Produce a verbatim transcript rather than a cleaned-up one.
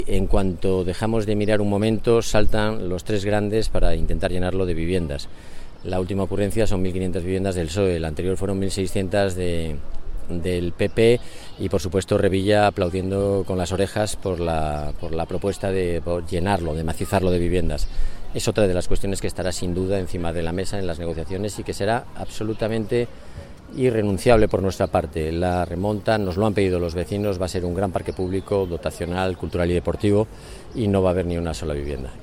En cuanto dejamos de mirar un momento, saltan los tres grandes para intentar llenarlo de viviendas. La última ocurrencia son mil quinientas viviendas del P S O E, la anterior fueron mil seiscientas de, del P P y, por supuesto, Revilla aplaudiendo con las orejas por la, por la propuesta de por llenarlo, de macizarlo de viviendas. Es otra de las cuestiones que estará sin duda encima de la mesa en las negociaciones y que será absolutamente irrenunciable por nuestra parte. La remonta, nos lo han pedido los vecinos, va a ser un gran parque público, dotacional, cultural y deportivo, y no va a haber ni una sola vivienda.